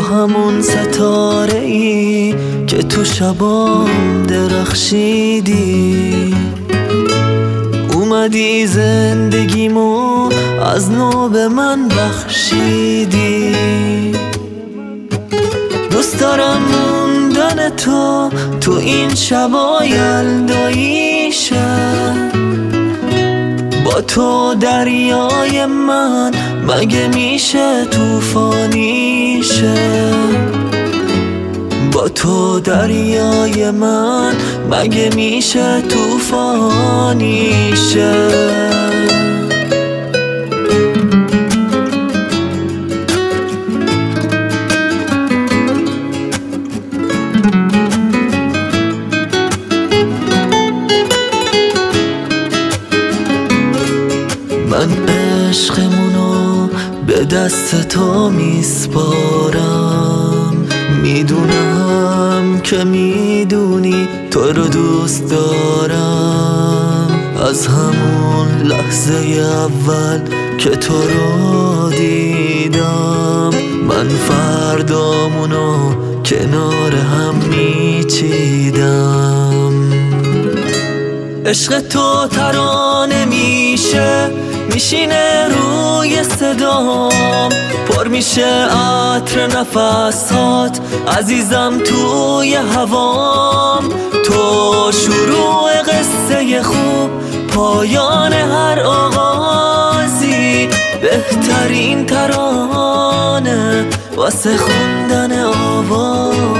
همون ستاره ای که تو شبام درخشیدی، اومدی زندگیمو از نو به من بخشیدی. دوست دارم موندن تو این شبای یلداییشه، با تو دریای من مگه میشه طوفانیشه، با تو دریای من مگه میشه طوفانیشه. من عشقمونو به دست تو میسپارم، میدونم که میدونی تو رو دوست دارم. از همون لحظه اول که تو رو دیدم، من فردامونو کنار هم میچیدم. عشق تو ترانه میشه، میشینه روی صدام، پر میشه عطر نفسات عزیزم توی هوام. تو شروع قصه خوب، پایان هر آغازی، بهترین ترانه واسه خوندن آواز.